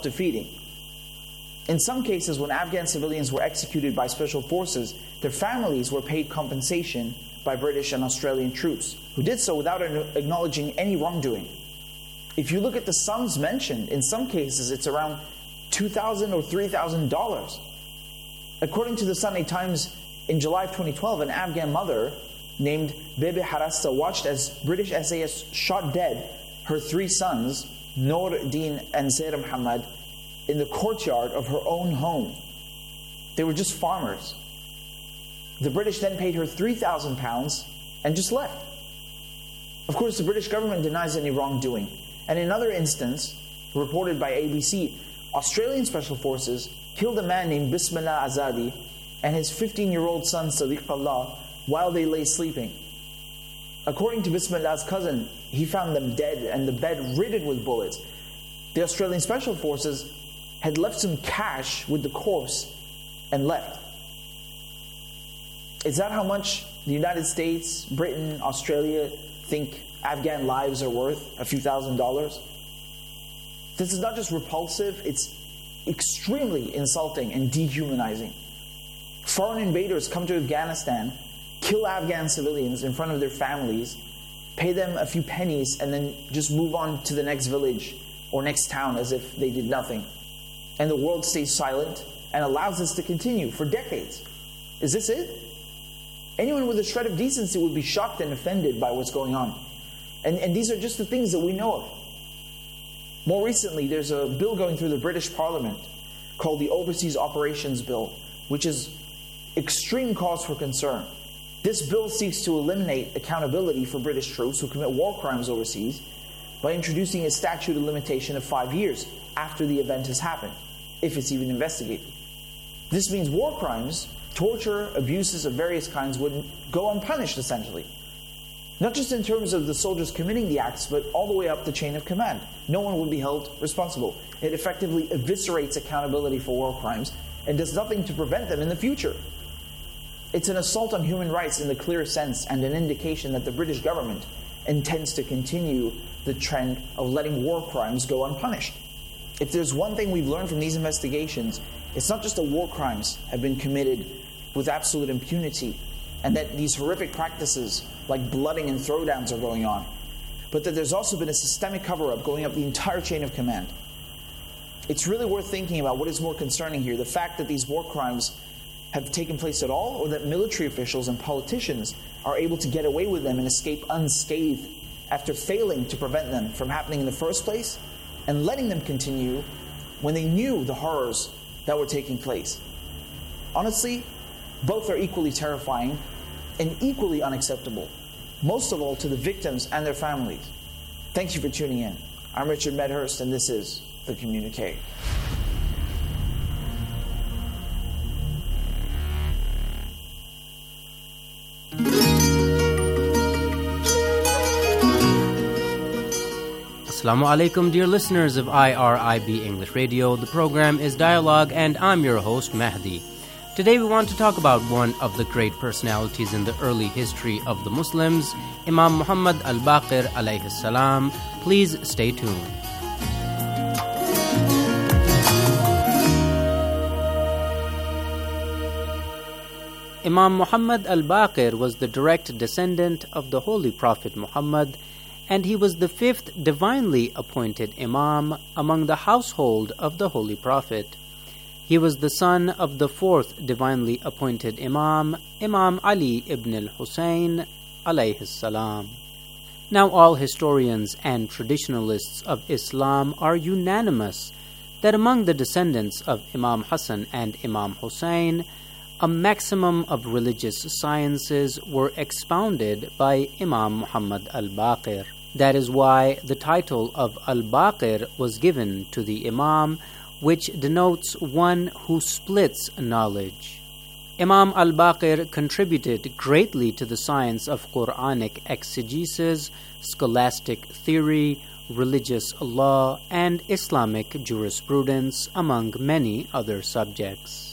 self-defeating. In some cases, when Afghan civilians were executed by special forces, their families were paid compensation by British and Australian troops, who did so without acknowledging any wrongdoing. If you look at the sums mentioned, in some cases it's around $2,000 or $3,000. According to the Sunday Times, in July of 2012, an Afghan mother named Bebe Harassa watched as British SAS shot dead her 3 sons, Noor Deen and Zair Muhammad, in the courtyard of her own home. They were just farmers. The British then paid her £3,000 and just left. Of course, the British government denies any wrongdoing. And in another instance, reported by ABC, Australian Special Forces killed a man named Bismillah Azadi and his 15-year-old son Sadiq Allah while they lay sleeping. According to Bismillah's cousin, he found them dead and the bed riddled with bullets. The Australian Special Forces had left some cash with the corpse and left. Is that how much the United States, Britain, Australia think Afghan lives are worth? A few $1,000s? This is not just repulsive, it's extremely insulting and dehumanizing. Foreign invaders come to Afghanistan, kill Afghan civilians in front of their families, pay them a few pennies, and then just move on to the next village or next town as if they did nothing. And the world stays silent and allows this to continue for decades. Is this it? Anyone with a shred of decency would be shocked and offended by what's going on. And these are just the things that we know of. More recently, there's a bill going through the British Parliament called the Overseas Operations Bill, which is extreme cause for concern. This bill seeks to eliminate accountability for British troops who commit war crimes overseas by introducing a statute of limitation of 5 years after the event has happened, if it's even investigated. This means war crimes, torture, abuses of various kinds would go unpunished, essentially. Not just in terms of the soldiers committing the acts, but all the way up the chain of command. No one would be held responsible. It effectively eviscerates accountability for war crimes and does nothing to prevent them in the future. It's an assault on human rights in the clear sense and an indication that the British government intends to continue the trend of letting war crimes go unpunished. If there's one thing we've learned from these investigations, it's not just that war crimes have been committed with absolute impunity and that these horrific practices like blooding and throwdowns are going on, but that there's also been a systemic cover-up going up the entire chain of command. It's really worth thinking about what is more concerning here, the fact that these war crimes have taken place at all, or that military officials and politicians are able to get away with them and escape unscathed after failing to prevent them from happening in the first place and letting them continue when they knew the horrors that were taking place. Honestly, both are equally terrifying and equally unacceptable, most of all to the victims and their families. Thank you for tuning in. I'm Richard Medhurst, and this is The Communique. Assalamu alaikum, dear listeners of IRIB English Radio. The program is Dialogue, and I'm your host, Mahdi. Today we want to talk about one of the great personalities in the early history of the Muslims, Imam Muhammad al-Baqir alayhi salam. Please stay tuned. Imam Muhammad al-Baqir was the direct descendant of the Holy Prophet Muhammad, and he was the 5th divinely appointed Imam among the household of the Holy Prophet. He was the son of the 4th divinely appointed Imam, Imam Ali ibn al-Husayn alayhi salam. Now all historians and traditionalists of Islam are unanimous that among the descendants of Imam Hassan and Imam Hussein, a maximum of religious sciences were expounded by Imam Muhammad al-Baqir. That is why the title of al-Baqir was given to the Imam, which denotes one who splits knowledge. Imam al-Baqir contributed greatly to the science of Quranic exegesis, scholastic theory, religious law, and Islamic jurisprudence, among many other subjects.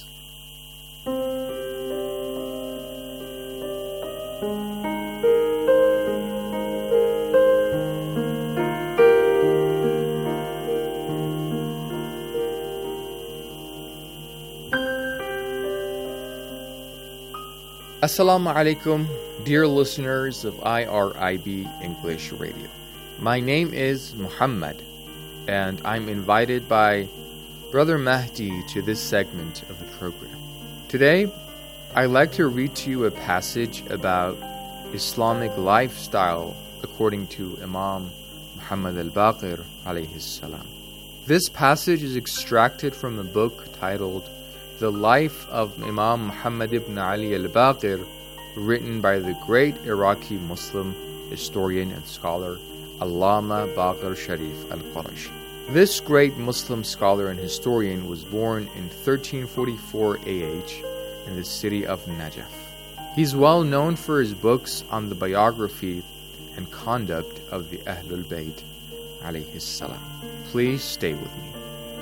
Assalamu alaikum, dear listeners of IRIB English Radio. My name is Muhammad, and I'm invited by Brother Mahdi to this segment of the program. Today, I'd like to read to you a passage about Islamic lifestyle according to Imam Muhammad al-Baqir alayhi salam. This passage is extracted from a book titled The Life of Imam Muhammad ibn Ali al-Baqir, written by the great Iraqi Muslim historian and scholar Allama Baqir Sharif al-Qurashi. This great Muslim scholar and historian was born in 1344 AH in the city of Najaf. He's well known for his books on the biography and conduct of the Ahlul Bayt alayhi salam. Please stay with me.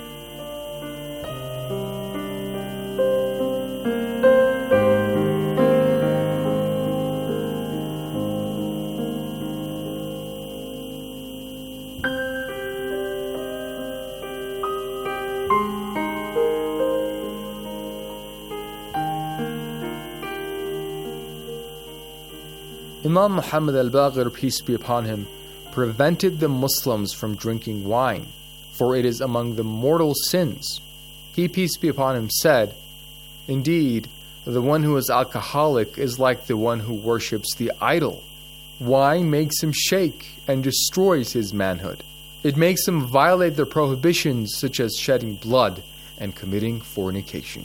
Imam Muhammad al-Baqir, peace be upon him, prevented the Muslims from drinking wine, for it is among the mortal sins. He, peace be upon him, said, "Indeed, the one who is alcoholic is like the one who worships the idol. Wine makes him shake and destroys his manhood. It makes him violate the prohibitions such as shedding blood and committing fornication."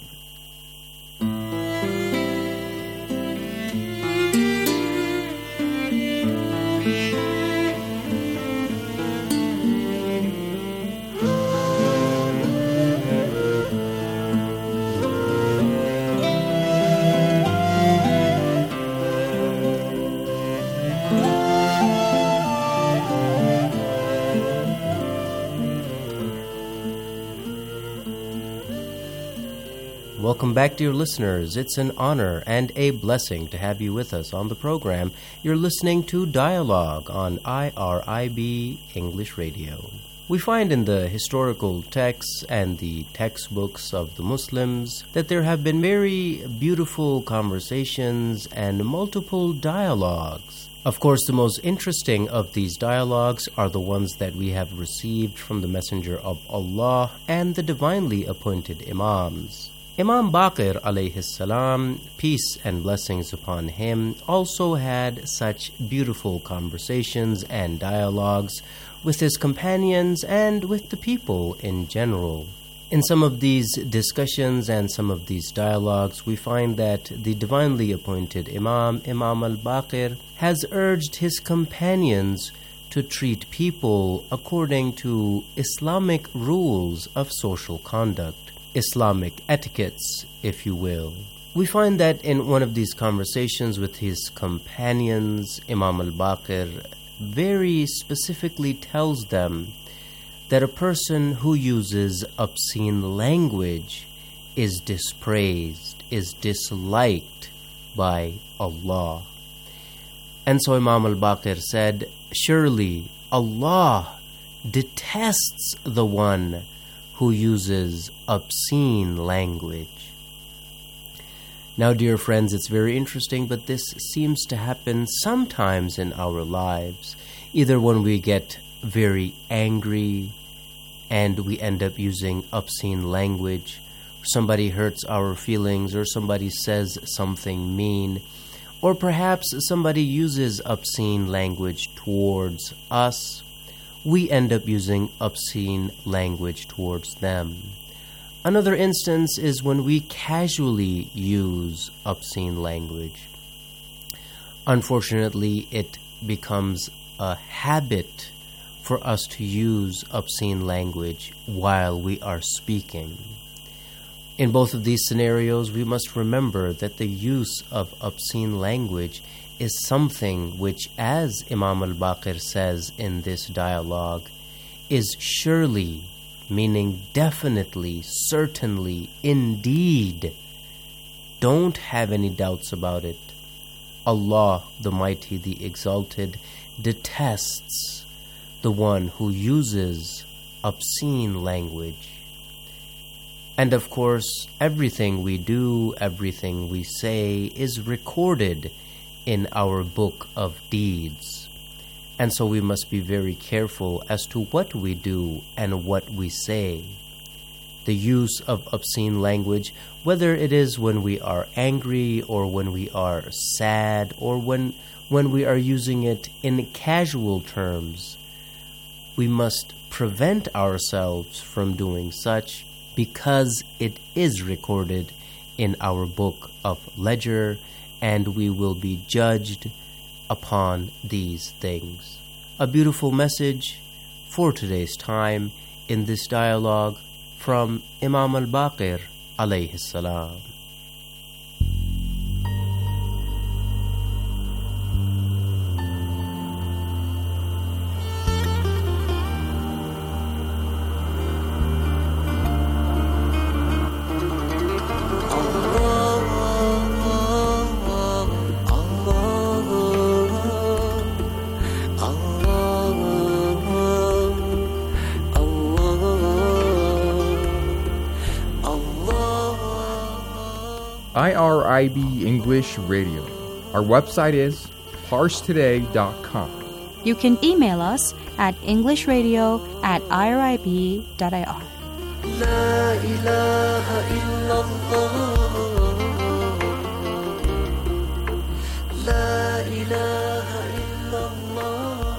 Welcome back, dear listeners. It's an honor and a blessing to have you with us on the program. You're listening to Dialogue on IRIB English Radio. We find in the historical texts and the textbooks of the Muslims that there have been very beautiful conversations and multiple dialogues. Of course, the most interesting of these dialogues are the ones that we have received from the Messenger of Allah and the divinely appointed Imams. Imam Baqir alayhi salam, peace and blessings upon him, also had such beautiful conversations and dialogues with his companions and with the people in general. In some of these discussions and some of these dialogues, we find that the divinely appointed Imam al-Baqir, has urged his companions to treat people according to Islamic rules of social conduct. Islamic etiquettes, if you will. We find that in one of these conversations with his companions, Imam al-Baqir very specifically tells them that a person who uses obscene language is dispraised, is disliked by Allah. And so Imam al-Baqir said, "Surely Allah detests the one who uses obscene language." Now, dear friends, it's very interesting, but this seems to happen sometimes in our lives, either when we get very angry and we end up using obscene language, somebody hurts our feelings, or somebody says something mean, or perhaps somebody uses obscene language towards us, we end up using obscene language towards them. Another instance is when we casually use obscene language. Unfortunately, it becomes a habit for us to use obscene language while we are speaking. In both of these scenarios, we must remember that the use of obscene language is something which, as Imam al-Baqir says in this dialogue, is surely, meaning definitely, certainly, indeed, don't have any doubts about it, Allah, the Mighty, the Exalted, detests the one who uses obscene language. And of course, everything we do, everything we say is recorded in our book of deeds. And so we must be very careful as to what we do and what we say. The use of obscene language, whether it is when we are angry or when we are sad or when we are using it in casual terms, we must prevent ourselves from doing such because it is recorded in our book of ledger and we will be judged upon these things. A beautiful message for today's time in this dialogue from Imam al-Baqir alayhi salam. IRIB English Radio. Our website is parstoday.com. You can email us at englishradio@irib.ir. لا إله إلا الله لا إله إلا الله.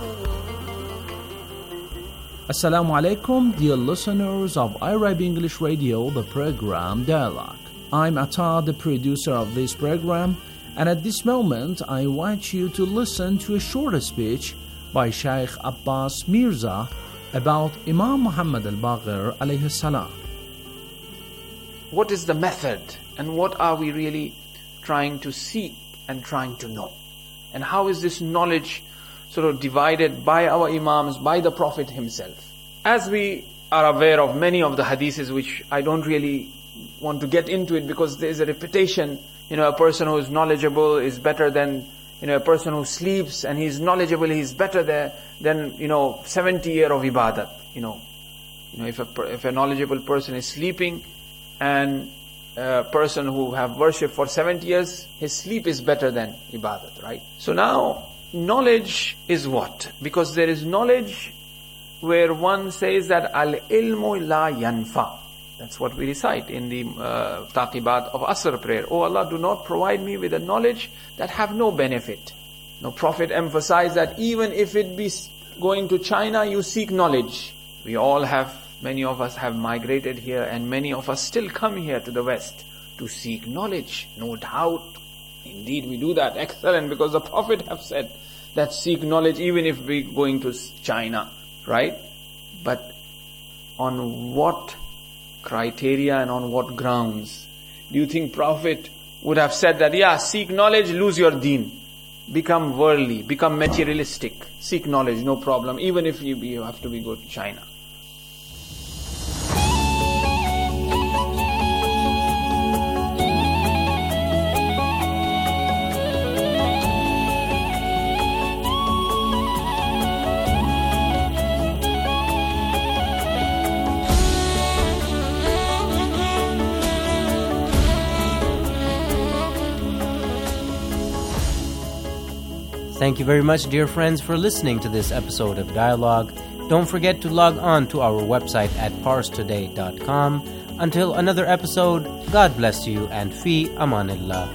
Assalamu alaikum, dear listeners of IRIB English Radio, the program Dialogue. I'm Atta, the producer of this program, and at this moment I invite you to listen to a short speech by Sheikh Abbas Mirza about Imam Muhammad al-Baqir alayhi salam. What is the method and what are we really trying to seek and trying to know? And how is this knowledge sort of divided by our Imams, by the Prophet himself? As we are aware of many of the hadiths, which I don't really want to get into it because there is a reputation, a person who is knowledgeable is better than, a person who sleeps and he's knowledgeable, he's better than 70 years of ibadat. If a knowledgeable person is sleeping and a person who have worshipped for 70 years, his sleep is better than ibadat, right? So now, knowledge is what? Because there is knowledge where one says that al-ilmu la yanfa. That's what we recite in the taqibat of Asr prayer. Oh Allah, do not provide me with a knowledge that have no benefit. The Prophet emphasized that even if it be going to China, you seek knowledge. Many of us have migrated here and many of us still come here to the West to seek knowledge. No doubt. Indeed, we do that. Excellent, because the Prophet have said that seek knowledge even if we going to China, right? But on what criteria and on what grounds? Do you think Prophet would have said that, seek knowledge, lose your deen, become worldly, become materialistic, seek knowledge, no problem, even if you have to go to China? Thank you very much, dear friends, for listening to this episode of Dialogue. Don't forget to log on to our website at parstoday.com. Until another episode, God bless you and fi amanillah.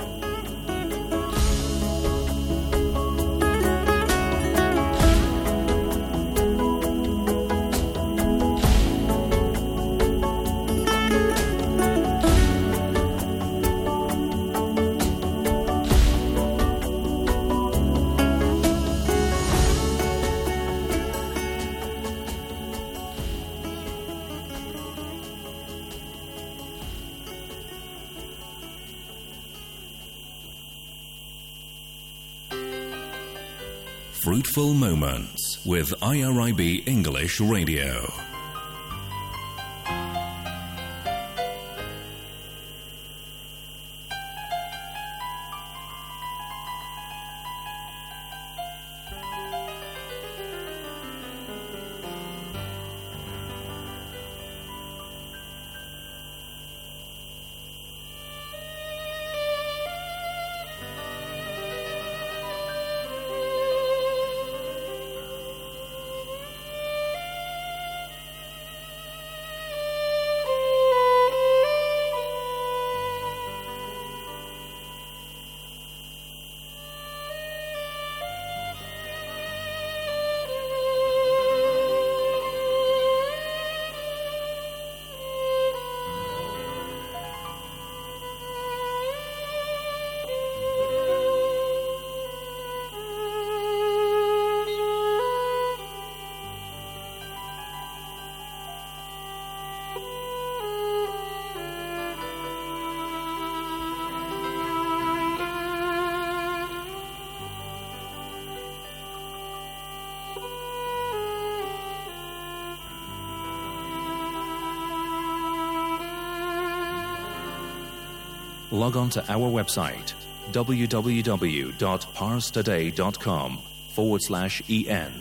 Fruitful Moments with IRIB English Radio. log on to our website www.parstoday.com/en.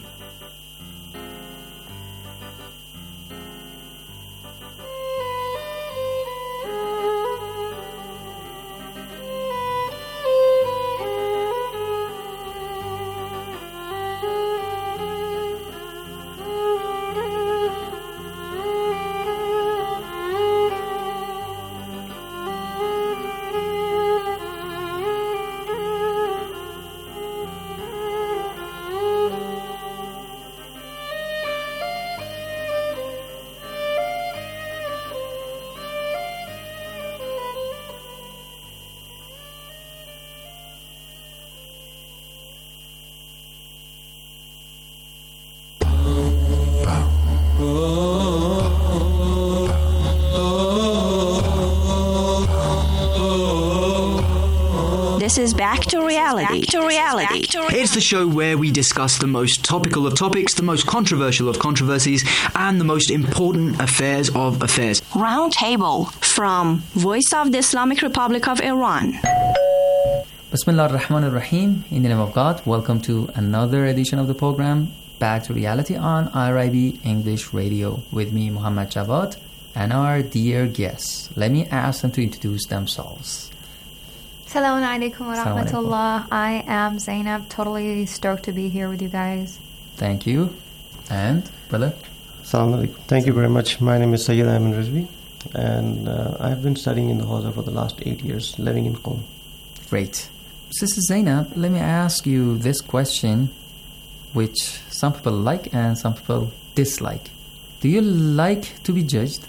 This is Back to Reality. It's the show where we discuss the most topical of topics, the most controversial of controversies, and the most important affairs of affairs. Roundtable from Voice of the Islamic Republic of Iran. Bismillah ar-Rahman ar-Rahim. In the name of God, welcome to another edition of the program Back to Reality on IRIB English Radio with me, Muhammad Javad, and our dear guests. Let me ask them to introduce themselves. Assalamu alaikum wa rahmatullah. I am Zainab, totally stoked to be here with you guys. Thank you. And, brother? Assalamu alaikum. Thank you very much. My name is Sayyid Ayman Rizvi, and I've been studying in the Hawza for the last 8 years, living in Qom. Great. Sister Zainab, let me ask you this question, which some people like and some people dislike. Do you like to be judged?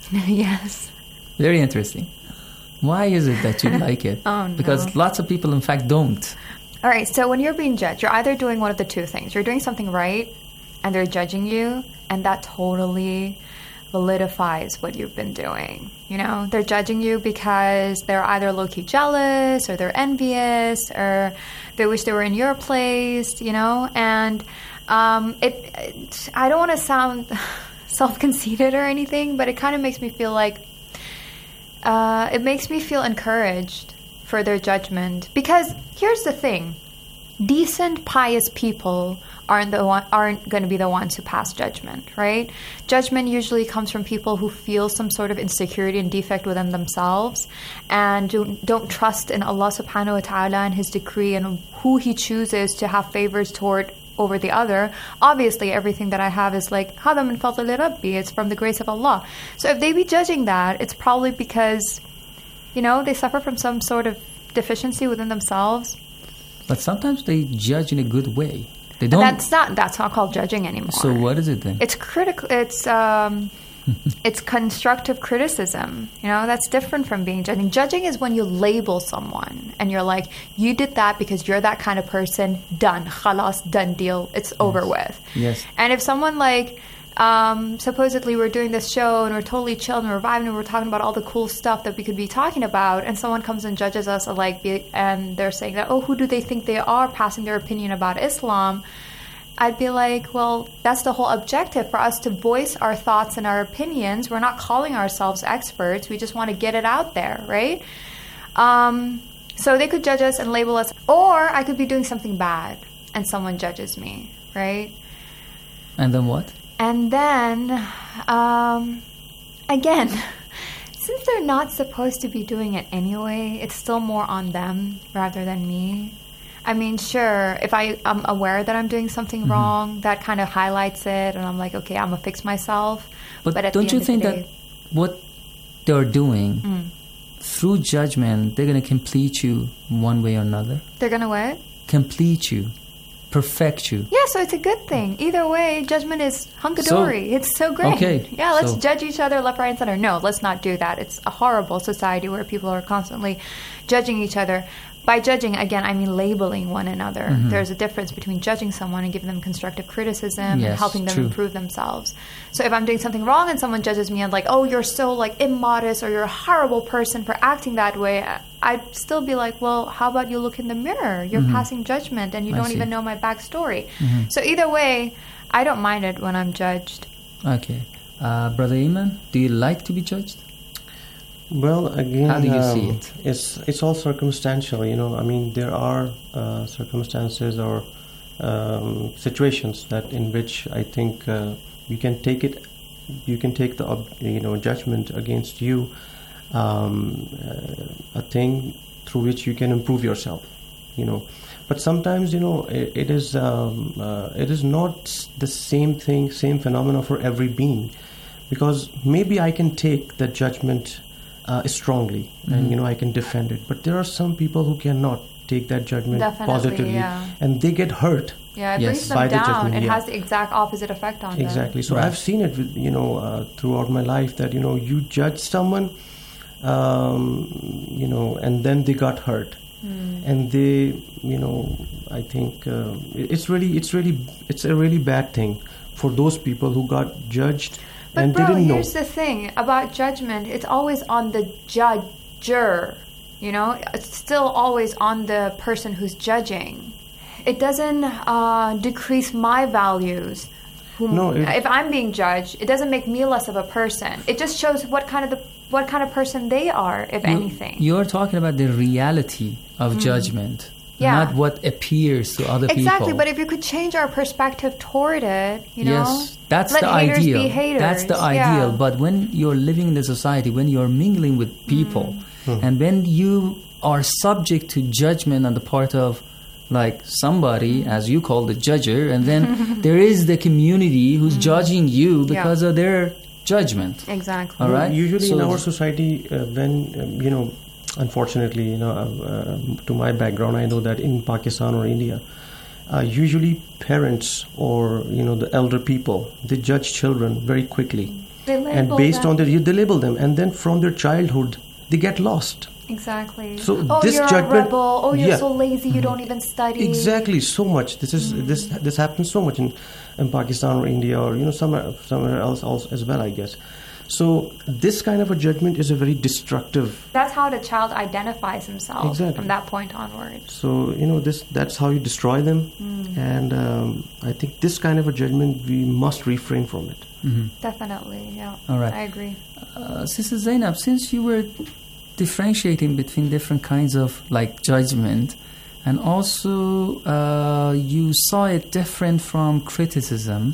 Yes. Very interesting. Why is it that you like it? Oh, no. Because lots of people, in fact, don't. All right, so when you're being judged, you're either doing one of the two things. You're doing something right, and they're judging you, and that totally validifies what you've been doing. You know, they're judging you because they're either low-key jealous, or they're envious, or they wish they were in your place, you know? And I don't want to sound self-conceited or anything, but it kind of makes me feel like it makes me feel encouraged for their judgment. Because here's the thing. Decent, pious people aren't going to be the ones who pass judgment, right? Judgment usually comes from people who feel some sort of insecurity and defect within themselves and don't trust in Allah subhanahu wa ta'ala and His decree and who He chooses to have favors toward over the other. Obviously, everything that I have is like, هَذَا مِن فَضْلِ رَبِّي. It's from the grace of Allah. So if they be judging that, it's probably because, you know, they suffer from some sort of deficiency within themselves. But sometimes they judge in a good way. They don't. That's not called judging anymore. So what is it then? It's critical. It's constructive criticism. You know, that's different from being judging. Judging is when you label someone and you're like, you did that because you're that kind of person. Done. Khalas, done deal. It's over with. Yes. And if someone like, supposedly we're doing this show and we're totally chill and we're vibing and we're talking about all the cool stuff that we could be talking about, and someone comes and judges us and they're saying that, oh, who do they think they are, passing their opinion about Islam? I'd be like, well, that's the whole objective, for us to voice our thoughts and our opinions. We're not calling ourselves experts. We just want to get it out there, right? So they could judge us and label us. Or I could be doing something bad and someone judges me, right? And then what? And then, again, since they're not supposed to be doing it anyway, it's still more on them rather than me. I mean, sure, if I'm aware that I'm doing something wrong, that kind of highlights it, and I'm like, okay, I'm going to fix myself. But at don't the you end think of the that what they're doing, through judgment, they're going to complete you one way or another? They're going to what? Complete you. Perfect you. Yeah, so it's a good thing. Either way, judgment is hunkadory. It's so great. Okay. Yeah, let's judge each other left, right, and center. No, let's not do that. It's a horrible society where people are constantly judging each other. By judging, again, I mean labeling one another. There's a difference between judging someone and giving them constructive criticism and helping them improve themselves. So if I'm doing something wrong and someone judges me and like, oh, you're so like immodest or you're a horrible person for acting that way, I'd still be like, well, how about you look in the mirror? You're passing judgment and you don't even know my backstory. So either way, I don't mind it when I'm judged. Okay. Brother Iman, do you like to be judged? Well, again, how do you see it? It's all circumstantial, you know. I mean, there are circumstances or situations that in which I think you can take the judgment against you, a thing through which you can improve yourself, you know. But sometimes, you know, it is not the same thing, same phenomena for every being, because maybe I can take the judgment strongly, and you know, I can defend it. But there are some people who cannot take that judgment positively, and they get hurt. Yeah, it brings them down. It has the exact opposite effect on them. Exactly. So I've seen it, you know, throughout my life that, you know, you judge someone, you know, and then they got hurt, and they, you know, I think it's a really bad thing for those people who got judged. But bro, here's the thing about judgment. It's always on the judger, you know? It's still always on the person who's judging. It doesn't decrease my values. If I'm being judged, it doesn't make me less of a person. It just shows what kind of person they are, if anything. You're talking about the reality of judgment. Yeah. Not what appears to other people. Exactly, but if you could change our perspective toward it, you know, yes, that's let the haters ideal. Be haters. That's the ideal. But when you're living in the society, when you're mingling with people, and when you are subject to judgment on the part of like somebody, as you call the judger, and then there is the community who's judging you because of their judgment. Exactly. All right. Usually in our society, when you know. Unfortunately, you know, to my background, I know that in Pakistan or India, usually parents or, you know, the elder people, they judge children very quickly. They label and based them. on they label them, and then from their childhood, they get lost. Exactly. So this you're judgment, a rebel. Oh, you're so lazy. You don't even study. Exactly. So much. This happens so much in Pakistan or India or, you know, somewhere else as well, I guess. So this kind of a judgment is a very destructive. That's how the child identifies himself from that point onwards. So, you know, that's how you destroy them. And I think this kind of a judgment, we must refrain from it. Definitely, yeah. All right. I agree. Sister Zainab, since you were differentiating between different kinds of like judgment, and also you saw it different from criticism,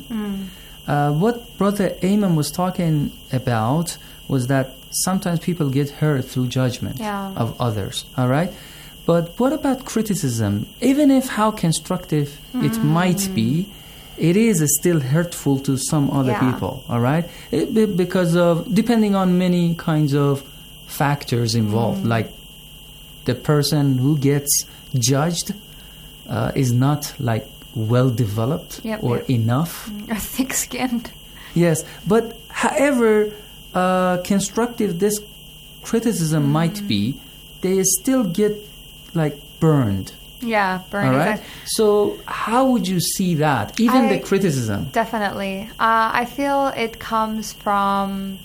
what Brother Ayman was talking about was that sometimes people get hurt through judgment of others, all right? But what about criticism? Even if how constructive it might be, it is still hurtful to some other people, all right? Because of, depending on many kinds of factors involved, like the person who gets judged is not like well developed or enough, or thick-skinned. Yes, but however constructive this criticism might be, they still get like burned. Yeah, burned. All right. So how would you see that? Even the criticism. Definitely, I feel it comes from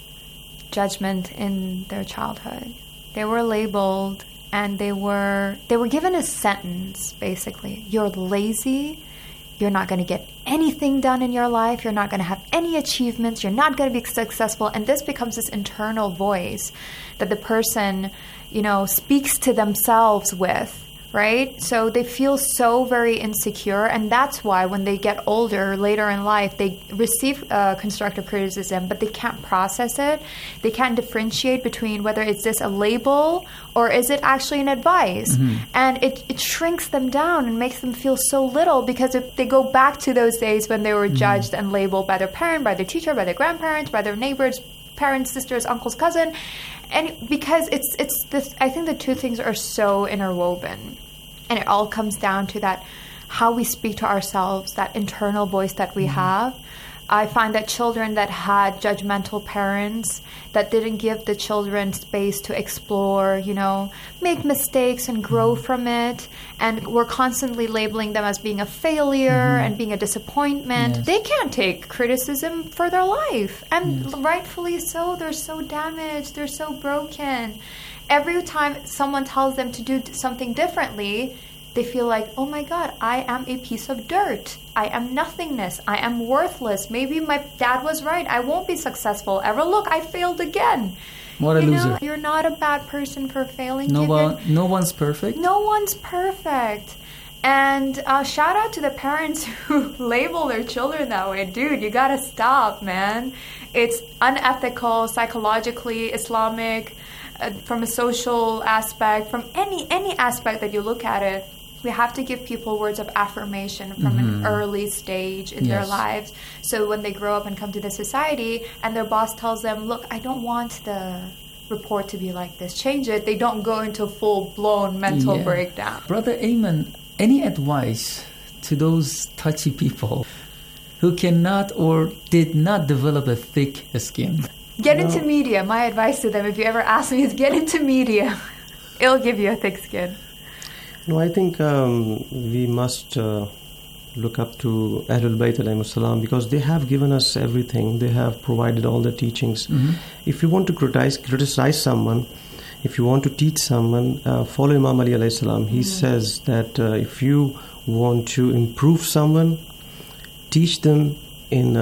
judgment in their childhood. They were labeled. And they were given a sentence, basically. You're lazy. You're not going to get anything done in your life. You're not going to have any achievements. You're not going to be successful. And this becomes this internal voice that the person, you know, speaks to themselves with, right? So they feel so very insecure. And that's why when they get older, later in life, they receive constructive criticism, but they can't process it. They can't differentiate between whether it's this a label or is it actually an advice. And it shrinks them down and makes them feel so little, because if they go back to those days when they were judged and labeled by their parent, by their teacher, by their grandparents, by their neighbors, parents, sisters, uncles, cousin, and because it's this, I think the two things are so interwoven, and it all comes down to that how we speak to ourselves, that internal voice that we have. I find that children that had judgmental parents that didn't give the children space to explore, you know, make mistakes and grow from it, and were constantly labeling them as being a failure and being a disappointment, they can't take criticism for their life. And rightfully so. They're so damaged. They're so broken. Every time someone tells them to do something differently, they feel like, oh my God, I am a piece of dirt. I am nothingness. I am worthless. Maybe my dad was right. I won't be successful ever. Look, I failed again. What a loser. You're not a bad person for failing. No one's perfect. No one's perfect. And shout out to the parents who label their children that way. Dude, you gotta stop, man. It's unethical, psychologically, Islamic, from a social aspect, from any aspect that you look at it. We have to give people words of affirmation from an early stage in their lives. So when they grow up and come to the society and their boss tells them, look, I don't want the report to be like this, change it, they don't go into full-blown mental breakdown. Brother Ayman, any advice to those touchy people who cannot or did not develop a thick skin? Get into media. My advice to them, if you ever ask me, is get into media. It'll give you a thick skin. No, I think we must look up to Ahlul Bayt alayhim salam, because they have given us everything. They have provided all the teachings. If you want to criticize someone, if you want to teach someone, follow Imam Ali alayhi salam. He says that if you want to improve someone, teach them in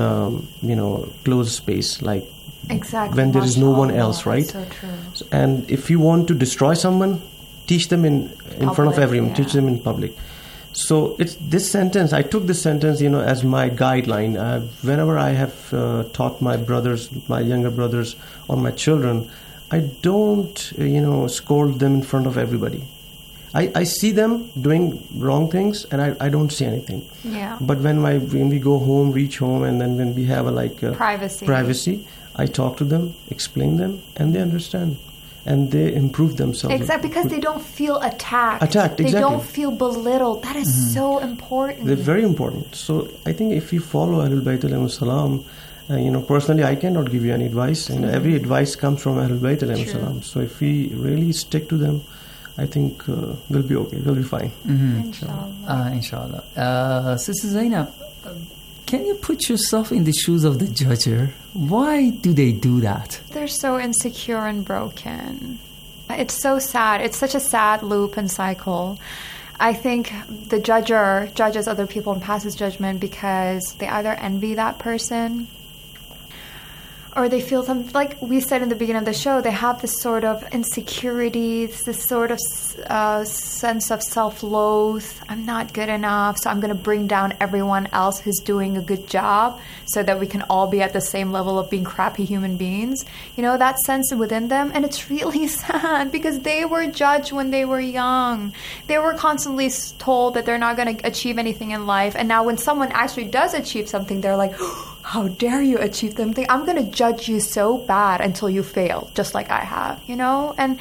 closed space, like when there is no one else, right? So true. And if you want to destroy someone, teach them in front of everyone. Teach them in public. So it's this sentence. I took this sentence, as my guideline. Whenever I have taught my brothers, my younger brothers, or my children, I don't, scold them in front of everybody. I see them doing wrong things, and I don't say anything. Yeah. But when we go home, reach home, and then when we have privacy, I talk to them, explain them, and they understand. And they improve themselves. Exactly, because they don't feel attacked. Exactly. They don't feel belittled. That is so important. They're very important. So I think if you follow Ahlul Bayt alayhim salam, personally I cannot give you any advice. Every advice comes from Ahlul Bayt alayhim salam. So if we really stick to them, I think we'll be okay. We'll be fine. Inshallah. Sister Zainab, can you put yourself in the shoes of the judger? Why do they do that? They're so insecure and broken. It's so sad. It's such a sad loop and cycle. I think the judger judges other people and passes judgment because they either envy that person or they feel something, like we said in the beginning of the show, they have this sort of insecurity, this sort of sense of self-loathe. I'm not good enough, so I'm going to bring down everyone else who's doing a good job so that we can all be at the same level of being crappy human beings. That sense within them. And it's really sad because they were judged when they were young. They were constantly told that they're not going to achieve anything in life. And now when someone actually does achieve something, they're like, how dare you achieve something? I'm going to judge you so bad until you fail, just like I have, And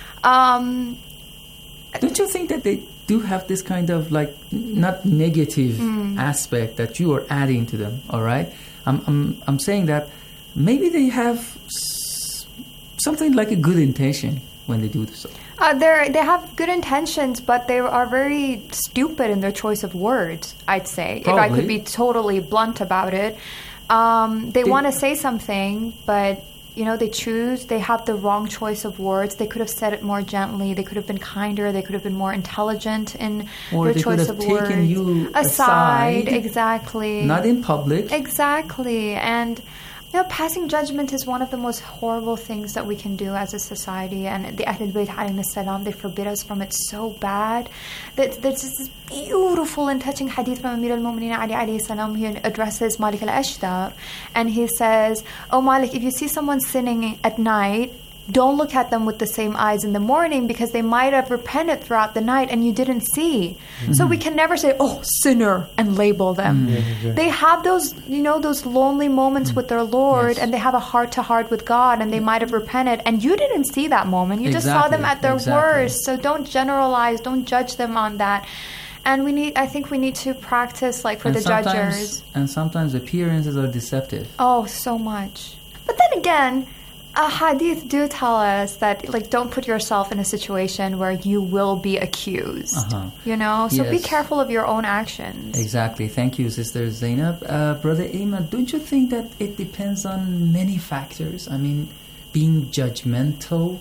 don't you think that they do have this kind of not negative aspect that you are adding to them? All right, I'm saying that maybe they have something like a good intention when they do so. They have good intentions, but they are very stupid in their choice of words, I'd say. Probably. If I could be totally blunt about it. They want to say something, but, they have the wrong choice of words. They could have said it more gently. They could have been kinder. They could have been more intelligent in their choice of words. Or they could have taken you aside. Exactly. Not in public. Exactly. And passing judgment is one of the most horrible things that we can do as a society, and the Ahlul Bayt alayhim salam, they forbid us from it so bad. There's this beautiful and touching hadith from Amir al-Mu'mineen Ali alayhi salam. He addresses Malik al-Ashtar, and he says, "Oh Malik, if you see someone sinning at night, don't look at them with the same eyes in the morning because they might have repented throughout the night and you didn't see." So we can never say, "Oh, sinner," and label them. They have those, those lonely moments with their Lord, and they have a heart-to-heart with God, and they might have repented, and you didn't see that moment. You just saw them at their worst. So don't generalize, don't judge them on that. And I think we need to practice, for the judges. And sometimes appearances are deceptive. Oh, so much. But then again, hadith do tell us that, don't put yourself in a situation where you will be accused. So yes. Be careful of your own actions. Exactly. Thank you, Sister Zainab. Brother Ayman, don't you think that it depends on many factors? I mean, being judgmental,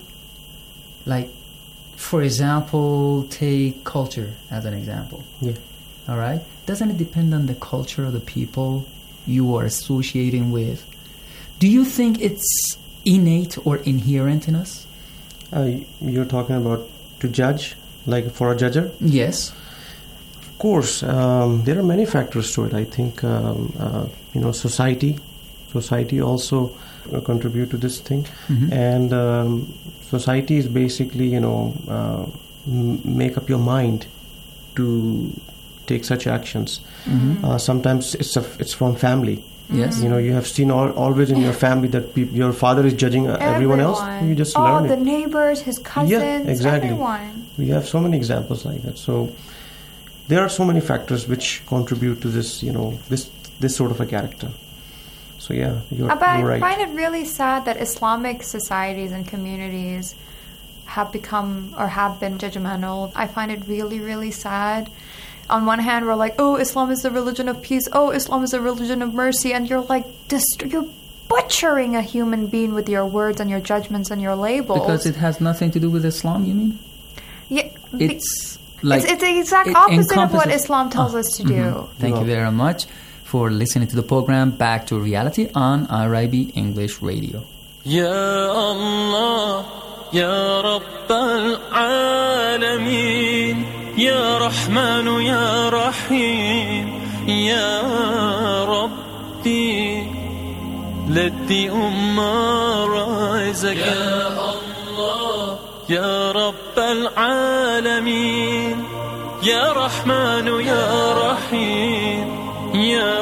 for example, take culture as an example. Yeah. All right? Doesn't it depend on the culture of the people you are associating with? Do you think it's innate or inherent in us? You're talking about to judge, like for a judger? Yes. Of course, there are many factors to it. I think, society also contribute to this thing. Mm-hmm. And society is basically, make up your mind to take such actions. Mm-hmm. Sometimes it's from family. Yes. You have seen always in your family that your father is judging everyone else. You just learn the it. neighbors, his cousins, Yeah, exactly. everyone. We have so many examples like that. So there are so many factors which contribute to this, this sort of a character. So yeah, you're But I right. find it really sad that Islamic societies and communities have become or have been judgmental. I find it really, really sad. On one hand, we're like, oh, Islam is the religion of peace. Oh, Islam is the religion of mercy. And you're like, you're butchering a human being with your words and your judgments and your labels. Because it has nothing to do with Islam, you mean? Yeah. It's the exact opposite of what Islam tells us to do. Mm-hmm. Thank you very much for listening to the program Back to Reality on IRIB English Radio. Ya Allah, Ya Rabb al-Alameen, Ya Rahman, Ya Rahim, Ya Rabbi, let the Ummah rise again. Ya Allah, Ya Rabb al-Alameen, Ya Rahman, Ya Rahim, Ya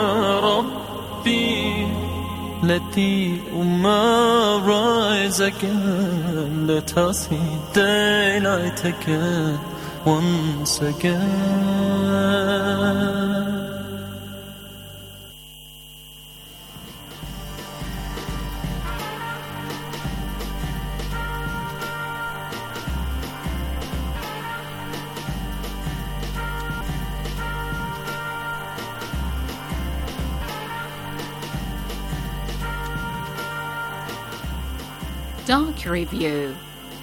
Rabbi, let the Ummah rise again. Let us see daylight again, once again. Doc Review.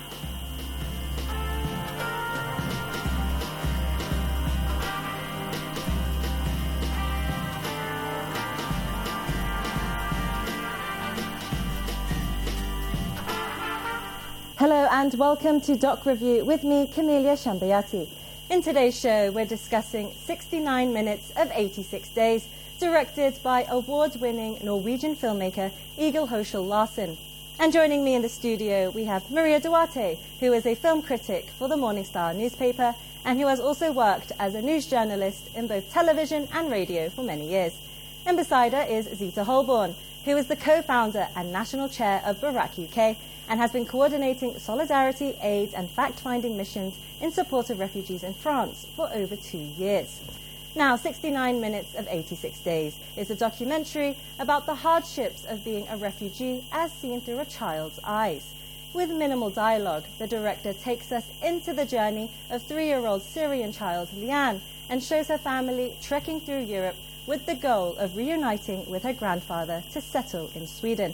Hello and welcome to Doc Review with me, Camelia Shambayati. In today's show, we're discussing 69 Minutes of 86 Days, directed by award-winning Norwegian filmmaker Egil Hoschel Larsen. And joining me in the studio, we have Maria Duarte, who is a film critic for the Morning Star newspaper and who has also worked as a news journalist in both television and radio for many years. And beside her is Zita Holborn, who is the co-founder and national chair of Barak UK and has been coordinating solidarity, aid and fact-finding missions in support of refugees in France for over 2 years. Now, 69 Minutes of 86 Days is a documentary about the hardships of being a refugee as seen through a child's eyes. With minimal dialogue, the director takes us into the journey of 3-year-old Syrian child Liane and shows her family trekking through Europe with the goal of reuniting with her grandfather to settle in Sweden.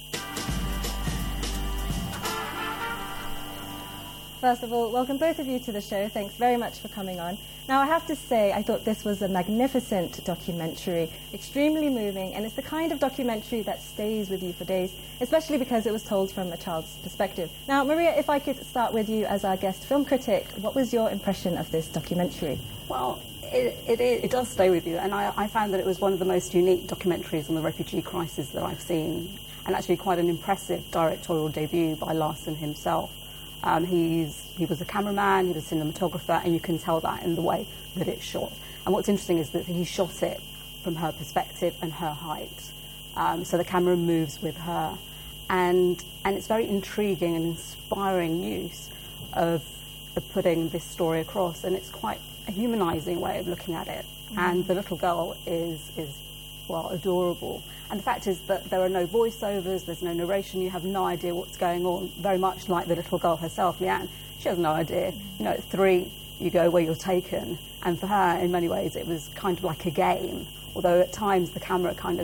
First of all, welcome both of you to the show. Thanks very much for coming on. Now, I have to say, I thought this was a magnificent documentary, extremely moving, and it's the kind of documentary that stays with you for days, especially because it was told from a child's perspective. Now, Maria, if I could start with you as our guest film critic, what was your impression of this documentary? Well, it does stay with you, and I found that it was one of the most unique documentaries on the refugee crisis that I've seen, and actually quite an impressive directorial debut by Larsen himself. He was a cameraman, he was a cinematographer, and you can tell that in the way that it's shot. And what's interesting is that he shot it from her perspective and her height. So the camera moves with her. And it's very intriguing and inspiring use of putting this story across. And it's quite a humanising way of looking at it. Mm-hmm. And the little girl is adorable. And the fact is that there are no voiceovers, there's no narration, you have no idea what's going on, very much like the little girl herself, Liane. She has no idea. You know, at 3, you go where you're taken. And for her, in many ways, it was kind of like a game, although at times the camera kind of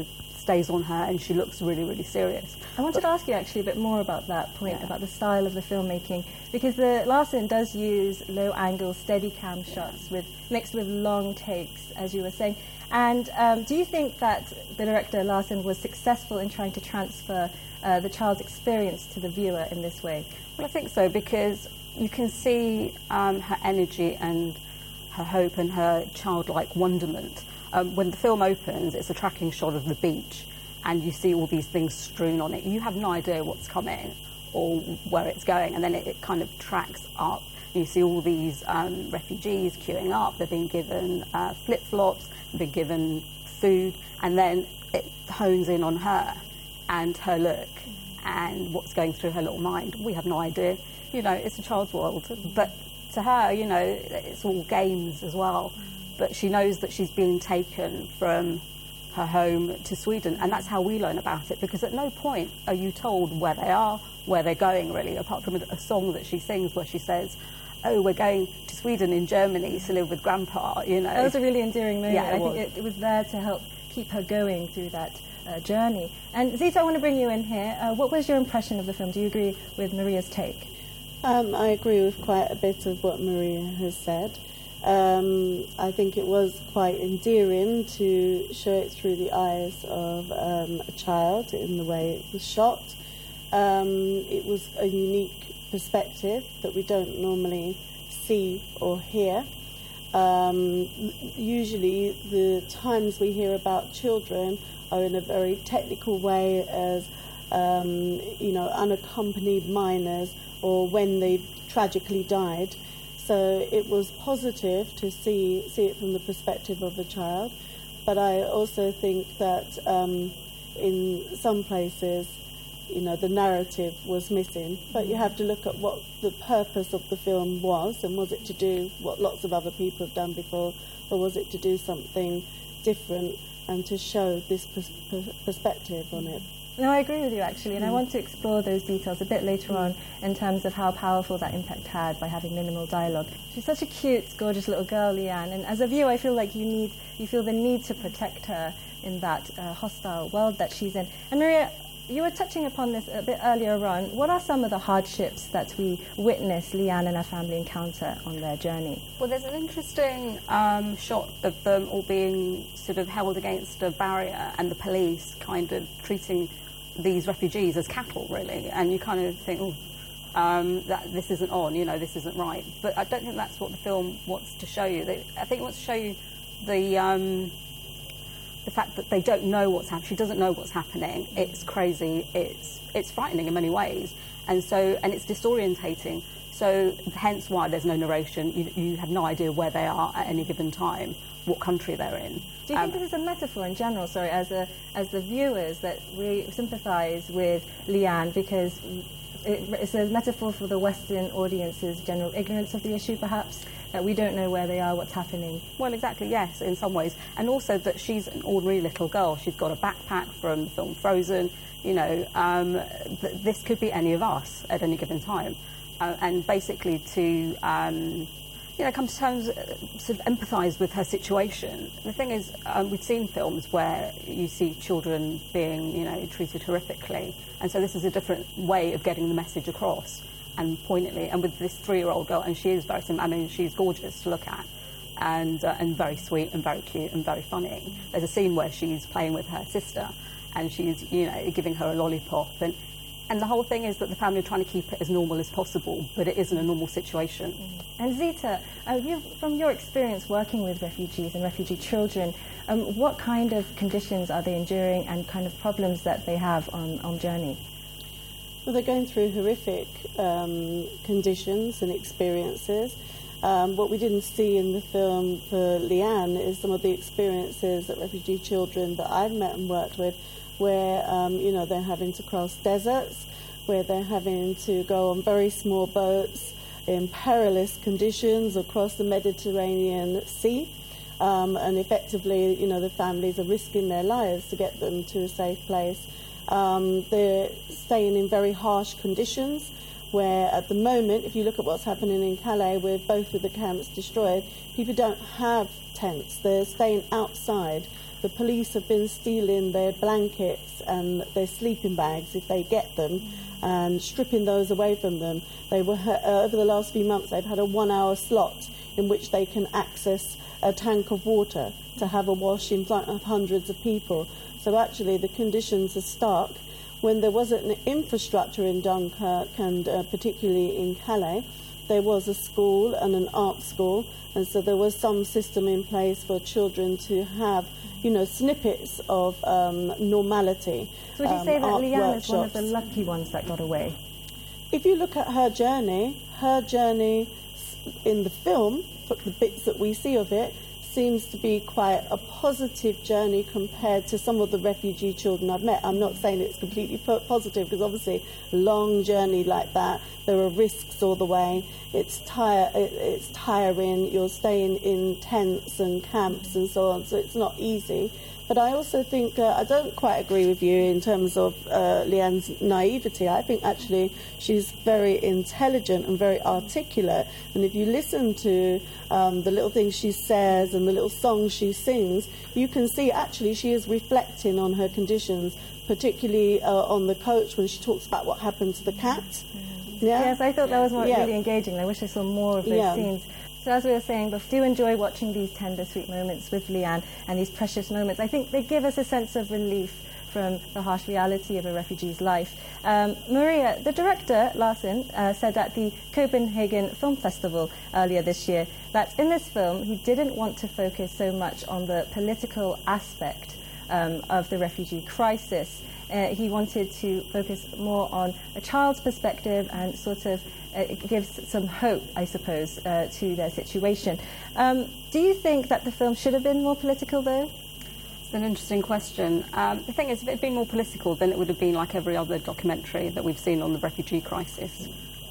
stays on her, and she looks really, really serious. I wanted to ask you actually a bit more about that point, about the style of the filmmaking, because Larson does use low-angle, steady-cam shots mixed with long takes, as you were saying. And do you think that the director, Larson, was successful in trying to transfer the child's experience to the viewer in this way? Well, I think so, because you can see her energy and her hope and her childlike wonderment. When the film opens, it's a tracking shot of the beach, and you see all these things strewn on it. You have no idea what's coming or where it's going, and then it kind of tracks up. You see all these refugees queuing up. They're being given flip-flops, they've been given food, and then it hones in on her and her look and what's going through her little mind. We have no idea. You know, it's a child's world, but to her, you know, it's all games as well. But she knows that she's being taken from her home to Sweden, and that's how we learn about it, because at no point are you told where they are, where they're going, really, apart from a song that she sings where she says, oh, we're going to Sweden in Germany to live with Grandpa, you know. That was a really endearing moment. Yeah, I think it was there to help keep her going through that journey. And Zita, I want to bring you in here. What was your impression of the film? Do you agree with Maria's take? I agree with quite a bit of what Maria has said. I think it was quite endearing to show it through the eyes of a child in the way it was shot. It was a unique perspective that we don't normally see or hear. Usually the times we hear about children are in a very technical way as, unaccompanied minors or when they've tragically died. So it was positive to see it from the perspective of a child. But I also think that in some places, the narrative was missing. But you have to look at what the purpose of the film was, and was it to do what lots of other people have done before, or was it to do something different and to show this perspective on it? No, I agree with you, actually, and I want to explore those details a bit later on in terms of how powerful that impact had by having minimal dialogue. She's such a cute, gorgeous little girl, Leanne, and as a viewer, I feel like you feel the need to protect her in that hostile world that she's in. And Maria, you were touching upon this a bit earlier on. What are some of the hardships that we witness Leanne and her family encounter on their journey? Well, there's an interesting shot of them all being sort of held against a barrier and the police kind of treating these refugees as cattle, really, and you kind of think, that this isn't on, this isn't right. But I don't think that's what the film wants to show you. I think it wants to show you the fact that they don't know what's happening. She doesn't know what's happening. It's crazy. It's frightening in many ways, and it's disorientating. So hence why there's no narration. You have no idea where they are at any given time, what country they're in. Do you think this is a metaphor in general, as the viewers, that we sympathise with Leanne because it's a metaphor for the Western audience's general ignorance of the issue, perhaps, that we don't know where they are, what's happening? Well, exactly, yes, in some ways. And also that she's an ordinary little girl. She's got a backpack from the film Frozen. This could be any of us at any given time. And basically to come to terms, sort of empathise with her situation. The thing is, we've seen films where you see children being, treated horrifically, and so this is a different way of getting the message across, and poignantly. And with this 3-year-old girl, and she is very simple. I mean, she's gorgeous to look at, and very sweet, and very cute, and very funny. There's a scene where she's playing with her sister, and she's, giving her a lollipop, and the whole thing is that the family are trying to keep it as normal as possible, but it isn't a normal situation. And Zita, from your experience working with refugees and refugee children, what kind of conditions are they enduring and kind of problems that they have on journey? Well, they're going through horrific conditions and experiences. What we didn't see in the film for Leanne is some of the experiences that refugee children that I've met and worked with, where they're having to cross deserts, where they're having to go on very small boats in perilous conditions across the Mediterranean Sea, and effectively, the families are risking their lives to get them to a safe place. They're staying in very harsh conditions, where at the moment, if you look at what's happening in Calais, with both of the camps destroyed, people don't have tents. They're staying outside. the police have been stealing their blankets and their sleeping bags if they get them, and stripping those away from them. They were over the last few months, they've had a 1-hour slot in which they can access a tank of water to have a wash in front of hundreds of people. So actually the conditions are stark. When there wasn't an infrastructure in Dunkirk and particularly in Calais, there was a school and an art school, and so there was some system in place for children to have, snippets of normality. So would you say that Leanne workshops. is one of the lucky ones that got away? If you look at her journey in the film, the bits that we see of it, seems to be quite a positive journey compared to some of the refugee children I've met. I'm not saying it's completely positive, because obviously a long journey like that, there are risks all the way. It's tiring. You're staying in tents and camps and so on, so it's not easy. But I also think, I don't quite agree with you in terms of Leanne's naivety. I think actually she's very intelligent and very articulate. And if you listen to the little things she says and the little songs she sings, you can see actually she is reflecting on her conditions, particularly on the coach when she talks about what happened to the cat. Yeah? Yes, I thought that was really engaging. I wish I saw more of those scenes. So as we were saying, but do enjoy watching these tender, sweet moments with Leanne and these precious moments. I think they give us a sense of relief from the harsh reality of a refugee's life. Maria, the director, Larsen, said at the Copenhagen Film Festival earlier this year that in this film he didn't want to focus so much on the political aspect of the refugee crisis. He wanted to focus more on a child's perspective and sort of it gives some hope, I suppose, to their situation. Do you think that the film should have been more political, though? It's an interesting question. The thing is, if it had been more political, then it would have been like every other documentary that we've seen on the refugee crisis.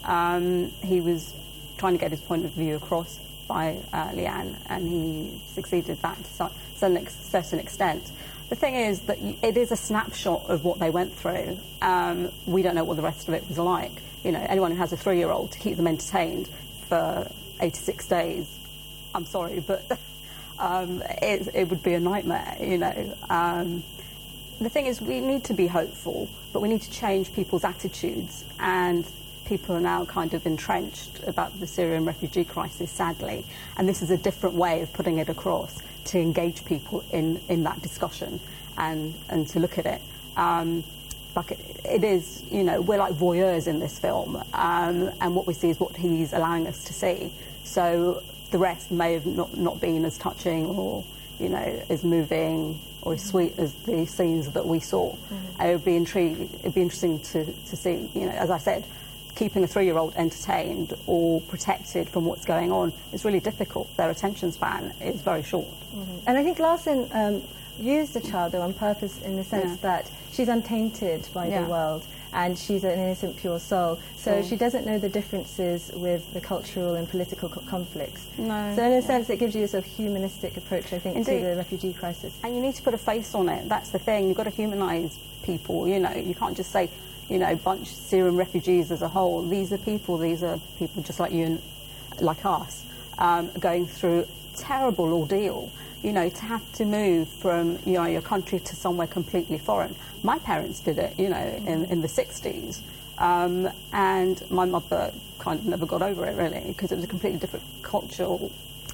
He was trying to get his point of view across by Leanne, and he succeeded that to a certain extent. The thing is that it is a snapshot of what they went through. We don't know what the rest of it was like. Anyone who has a 3-year-old, to keep them entertained for 86 days, I'm sorry, but it would be a nightmare, The thing is, we need to be hopeful, but we need to change people's attitudes, and people are now kind of entrenched about the Syrian refugee crisis, sadly, and this is a different way of putting it across to engage people in that discussion and to look at it. It is, we're like voyeurs in this film, and what we see is what he's allowing us to see. So the rest may have not been as touching or, as moving or as sweet as the scenes that we saw. Mm-hmm. It'd be interesting to see, as I said, keeping a 3-year-old entertained or protected from what's going on is really difficult. Their attention span is very short. Mm-hmm. And I think Larsen used the child, though, on purpose in the sense that she's untainted by the world and she's an innocent, pure soul. So she doesn't know the differences with the cultural and political conflicts. No. So in a sense, it gives you a sort of humanistic approach, I think, Indeed. to the refugee crisis. And you need to put a face on it. That's the thing. You've got to humanise people, You can't just say, bunch of Syrian refugees as a whole. These are people just like you and like us, going through terrible ordeal. To have to move from your country to somewhere completely foreign. My parents did it, in the 60s, and my mother kind of never got over it really, because it was a completely different culture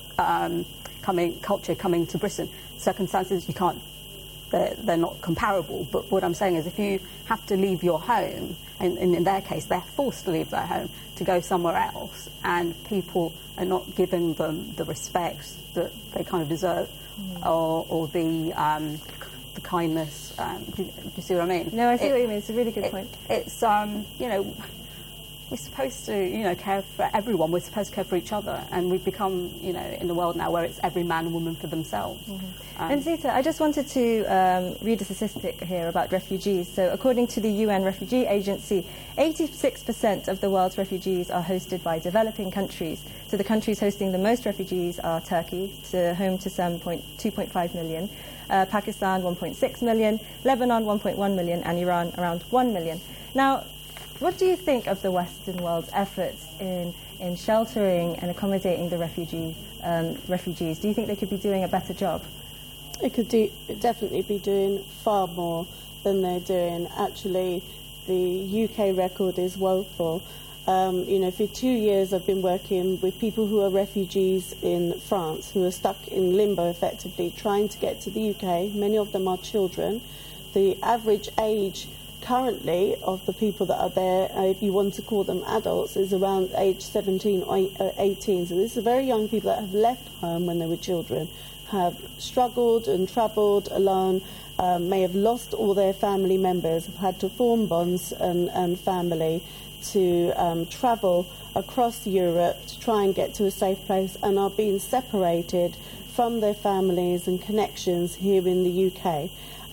coming to Britain. Circumstances they're not comparable. But what I'm saying is, if you have to leave your home, and in their case, they're forced to leave their home to go somewhere else, and people are not giving them the respect that they kind of deserve, or the kindness. Do you see what I mean? No, I see what you mean. It's a really good point. It's we're supposed to care for everyone. We're supposed to care for each other, and we've become in the world now where it's every man and woman for themselves. Mm-hmm. And Zita, I just wanted to read a statistic here about refugees. So according to the UN Refugee Agency, 86% of the world's refugees are hosted by developing countries. So the countries hosting the most refugees are Turkey, home to some 2.5 million, Pakistan 1.6 million, Lebanon 1.1 million, and Iran around 1 million. Now, what do you think of the Western world's efforts in sheltering and accommodating the refugees? Do you think they could be doing a better job? It could definitely be doing far more than they're doing. Actually, the UK record is woeful. For 2 years I've been working with people who are refugees in France, who are stuck in limbo effectively, trying to get to the UK. Many of them are children. The average age currently of the people that are there, if you want to call them adults, is around age 17 or 18. So these are very young people that have left home when they were children, have struggled and travelled alone, may have lost all their family members, have had to form bonds and family to travel across Europe to try and get to a safe place, and are being separated from their families and connections here in the UK.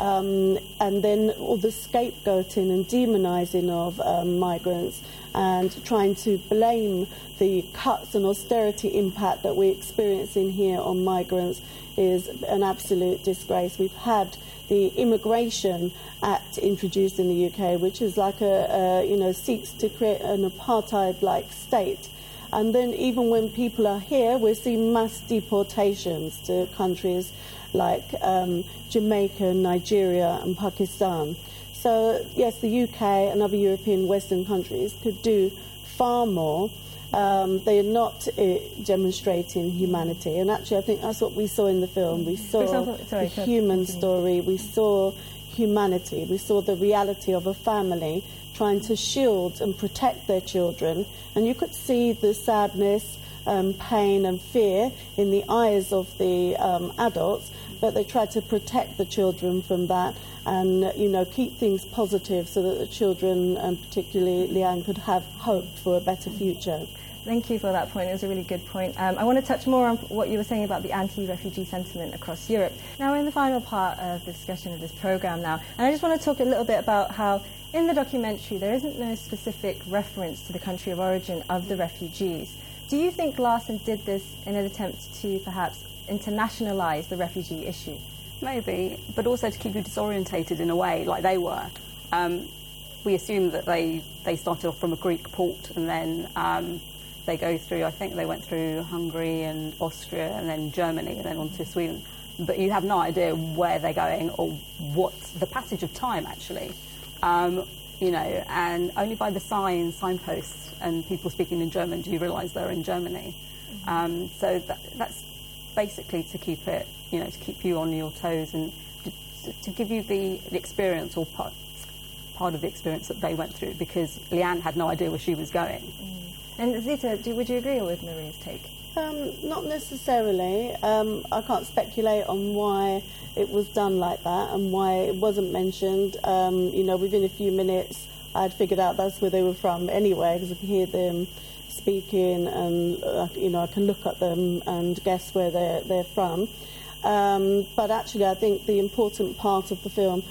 And then all the scapegoating and demonising of migrants, and trying to blame the cuts and austerity impact that we're experiencing here on migrants is an absolute disgrace. We've had the Immigration Act introduced in the UK, which is like seeks to create an apartheid-like state. And then even when people are here, we're seeing mass deportations to countries like Jamaica, Nigeria and Pakistan. So yes, the UK and other European Western countries could do far more. They are not demonstrating humanity, and actually I think that's what we saw in the film. We saw the human story, we saw humanity, we saw the reality of a family trying to shield and protect their children, and you could see the sadness, pain and fear in the eyes of the adults, but they tried to protect the children from that and keep things positive so that the children, and particularly Leanne, could have hope for a better future. Thank you for that point. It was a really good point. I want to touch more on what you were saying about the anti-refugee sentiment across Europe. Now we're in the final part of the discussion of this programme now, and I just want to talk a little bit about how in the documentary there isn't no specific reference to the country of origin of the refugees. Do you think Larson did this in an attempt to perhaps internationalise the refugee issue? Maybe, but also to keep you disorientated in a way, like they were. We assume that they started off from a Greek port, and then they go through, I think they went through Hungary and Austria and then Germany and then on to Sweden. But you have no idea where they're going or what the passage of time, actually. And only by the signposts and people speaking in German do you realise they're in Germany. So that's basically to keep it, to keep you on your toes and to give you the experience or part of the experience that they went through, because Leanne had no idea where she was going. And Zita, would you agree with Maria's take? Not necessarily. I can't speculate on why it was done like that and why it wasn't mentioned. Within a few minutes I'd figured out that's where they were from anyway, because I could hear them speaking and, I can look at them and guess where they're from. But actually I think the important part of the film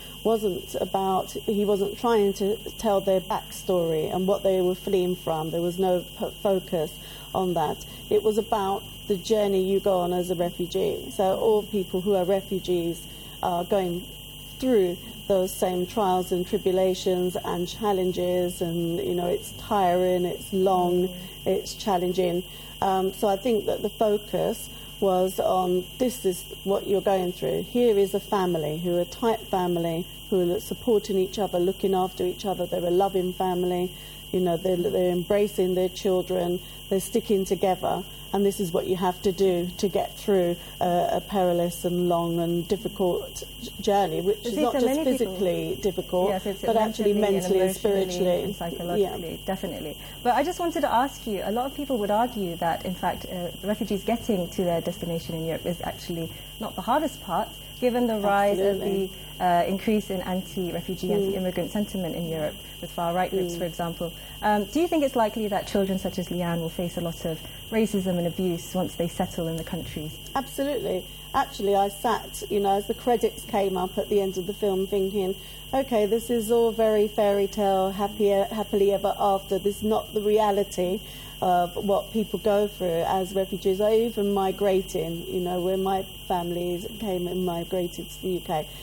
he wasn't trying to tell their backstory and what they were fleeing from. There was no focus on that. It was about the journey you go on as a refugee. So all people who are refugees are going through those same trials and tribulations and challenges, and it's tiring, it's long, it's challenging. So I think that the focus was on, this is what you're going through. Here is a family who are a tight family, who are supporting each other, looking after each other. They're a loving family. They're embracing their children. They're sticking together. And this is what you have to do to get through a perilous and long and difficult journey, which is not just physically difficult, but actually mentally and spiritually. And psychologically, definitely. But I just wanted to ask you, a lot of people would argue that, in fact, refugees getting to their destination in Europe is actually not the hardest part, given the rise of the increase in anti-refugee, anti-immigrant sentiment in Europe, with far-right groups, for example. Do you think it's likely that children such as Leanne will face a lot of racism and abuse once they settle in the countries? Absolutely. Actually, I sat, as the credits came up at the end of the film, thinking, okay, this is all very fairy tale, happily ever after. This is not the reality of what people go through as refugees, or even migrating, where my family came and migrated to the UK.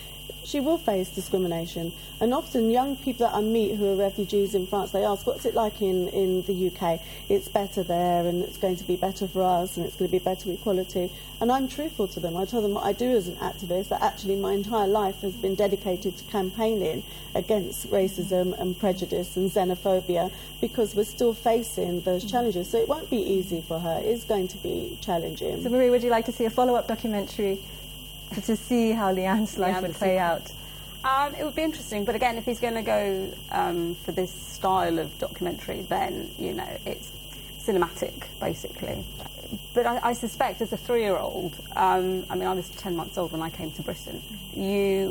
she will face discrimination. And often young people that I meet who are refugees in France, they ask, what's it like in the UK? It's better there, and it's going to be better for us, and it's going to be better equality. And I'm truthful to them. I tell them what I do as an activist, that actually my entire life has been dedicated to campaigning against racism and prejudice and xenophobia, because we're still facing those challenges. So it won't be easy for her. It's going to be challenging. So Marie, would you like to see a follow-up documentary to see how Leanne's life would play out? It would be interesting, but again, if he's going to go for this style of documentary, then, you know, it's cinematic, basically. But I suspect as a 3-year-old, I mean, I was 10 months old when I came to Britain, you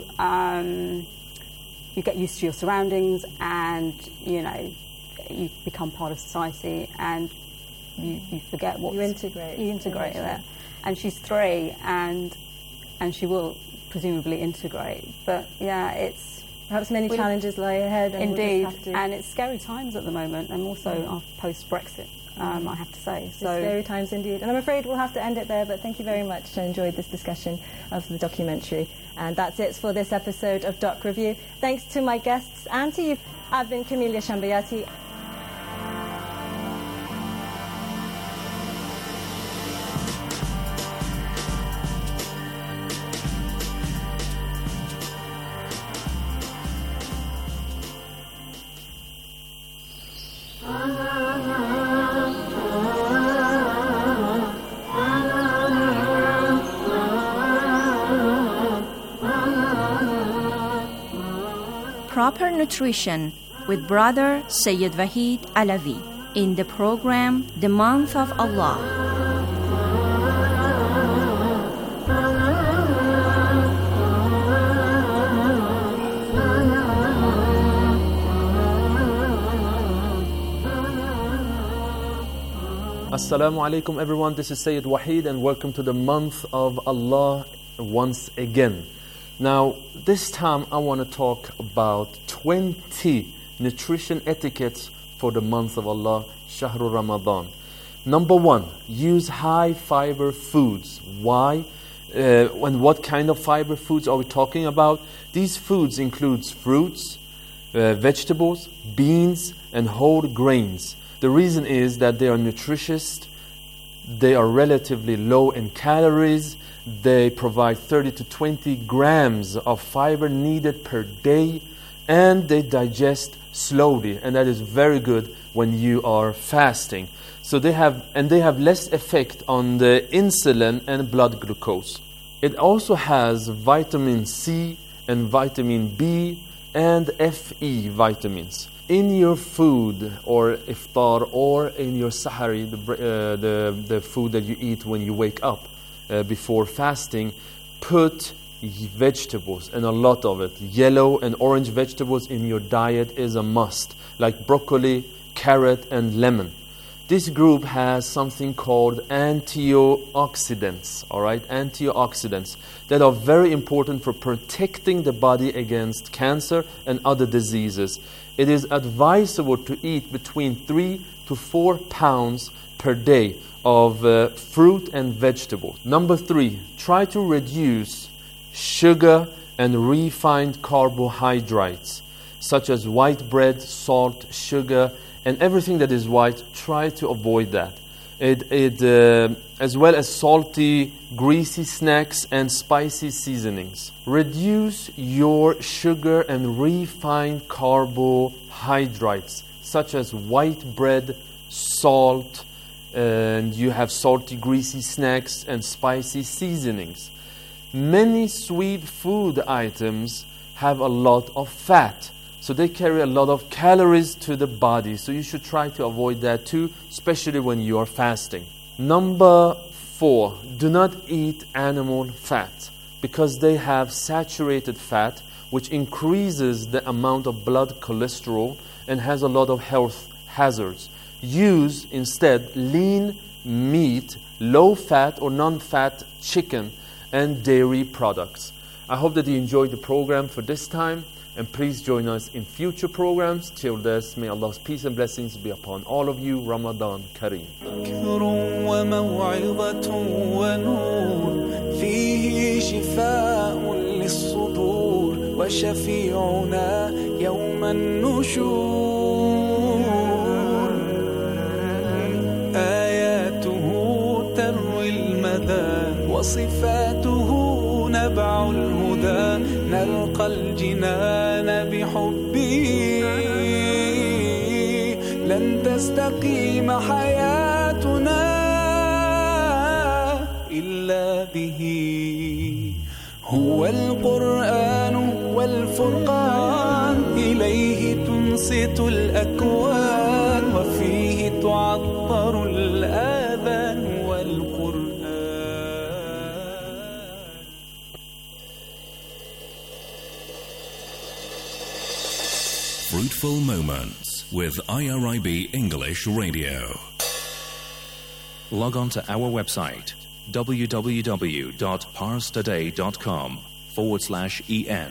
get used to your surroundings, and, you know, you become part of society, and you forget what... You integrate there. And she's 3, and she will presumably integrate. But yeah, it's... Perhaps many challenges lie ahead. And indeed, we'll just have to... and it's scary times at the moment, and also post-Brexit, I have to say. So it's scary times indeed. And I'm afraid we'll have to end it there, but thank you very much. I enjoyed this discussion of the documentary. And that's it for this episode of Doc Review. Thanks to my guests and to you. I've been Camelia Shambayati. Proper Nutrition with Brother Sayyid Wahid Alavi in the program The Month of Allah. Assalamu alaikum everyone, this is Sayyid Wahid and welcome to the Month of Allah once again. Now, this time I want to talk about 20 nutrition etiquettes for the month of Allah, Shahrul Ramadan. Number 1, use high fiber foods. Why? And what kind of fiber foods are we talking about? These foods include fruits, vegetables, beans, and whole grains. The reason is that they are nutritious, they are relatively low in calories, they provide 30 to 20 grams of fiber needed per day, and they digest slowly, and that is very good when you are fasting. So they have less effect on the insulin and blood glucose. It also has vitamin C and vitamin B and Fe vitamins. In your food or iftar or in your sahari, the food that you eat when you wake up before fasting, put vegetables, and a lot of it. Yellow and orange vegetables in your diet is a must, like broccoli, carrot, and lemon. This group has something called antioxidants, all right? Antioxidants that are very important for protecting the body against cancer and other diseases. It is advisable to eat between 3 to 4 pounds per day of fruit and vegetables. Number 3, try to reduce sugar and refined carbohydrates, such as white bread, salt, sugar, and everything that is white. Try to avoid that. As well as salty, greasy snacks and spicy seasonings. Reduce your sugar and refined carbohydrates, such as white bread, salt, and you have salty, greasy snacks and spicy seasonings. Many sweet food items have a lot of fat, so they carry a lot of calories to the body, so you should try to avoid that too, especially when you are fasting. Number 4, do not eat animal fat, because they have saturated fat, which increases the amount of blood cholesterol and has a lot of health hazards. Use instead lean meat, low-fat or non-fat chicken, and dairy products. I hope that you enjoyed the program for this time, and please join us in future programs. Till this, may Allah's peace and blessings be upon all of you. Ramadan Kareem. فيه شفاء للصدور وشفيعنا يوم النشور آياته تروي المدى وصفاته نبع الهدى نلقى الجنان بحبه لن تستقيم حياتنا إلا به هو القرآن والفرقان إليه تنصت الأكوان وفيه تعطر الآذان والقرآن. Fruitful Moments with IRIB English Radio. Log on to our website www.parstoday.com/en.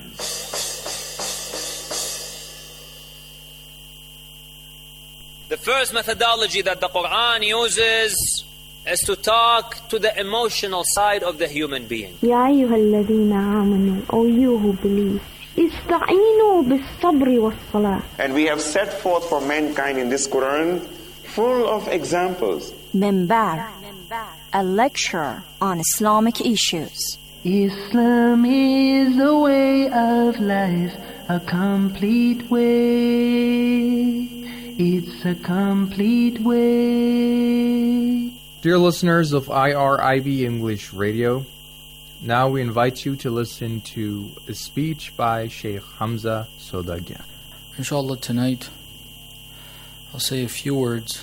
The first methodology that the Quran uses is to talk to the emotional side of the human being. يا أيها الذين آمنوا, O you who believe, استعينوا بالصبر والصلاة. And we have set forth for mankind in this Quran full of examples. Minbar, a lecture on Islamic issues. Islam is a way of life, a complete way. It's a complete way. Dear listeners of IRIB English Radio, now we invite you to listen to a speech by Sheikh Hamza Sodagyan. Inshallah, tonight I'll say a few words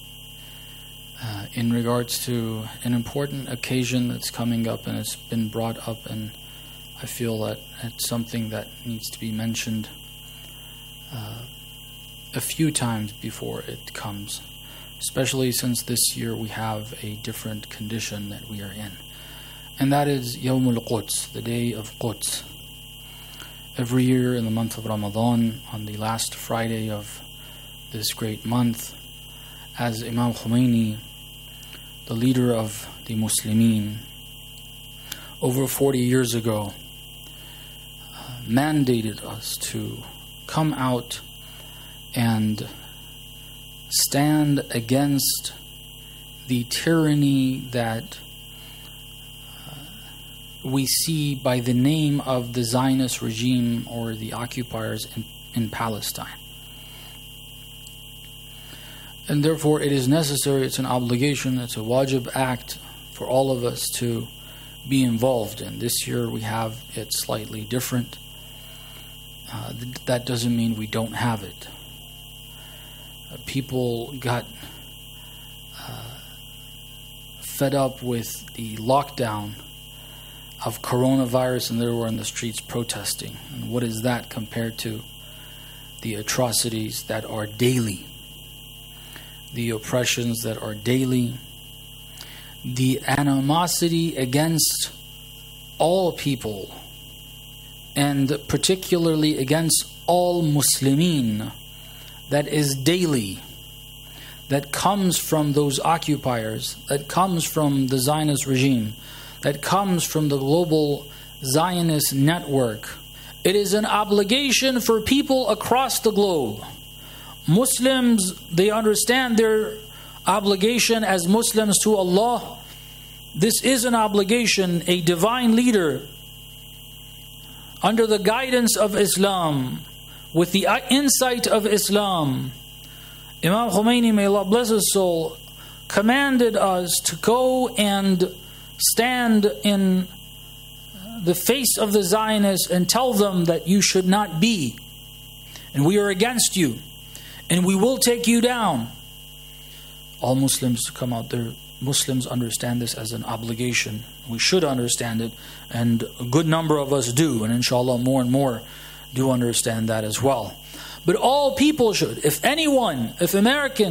in regards to an important occasion that's coming up, and it's been brought up, and I feel that it's something that needs to be mentioned a few times before it comes, especially since this year we have a different condition that we are in, and that is Yawm al-Quds, the day of Quds. Every year in the month of Ramadan, on the last Friday of this great month, as Imam Khomeini, the leader of the Muslimin, over 40 years ago, mandated us to come out and stand against the tyranny that we see by the name of the Zionist regime or the occupiers in Palestine. And therefore it is necessary, it's an obligation, it's a wajib act for all of us to be involved in. This year we have it slightly different. That doesn't mean we don't have it. People got fed up with the lockdown of coronavirus, and they were in the streets protesting. And what is that compared to the atrocities that are daily, the oppressions that are daily, the animosity against all people, and particularly against all Muslimin, that is daily, that comes from those occupiers, that comes from the Zionist regime, that comes from the global Zionist network. It is an obligation for people across the globe. Muslims, they understand their obligation as Muslims to Allah. This is an obligation, a divine leader under the guidance of Islam, with the insight of Islam. Imam Khomeini, may Allah bless his soul, commanded us to go and stand in the face of the Zionists and tell them that you should not be, and we are against you, and we will take you down. All Muslims to come out there. Muslims understand this as an obligation. We should understand it, and a good number of us do, and inshallah more and more do understand that as well. But all people should. If anyone, if Americans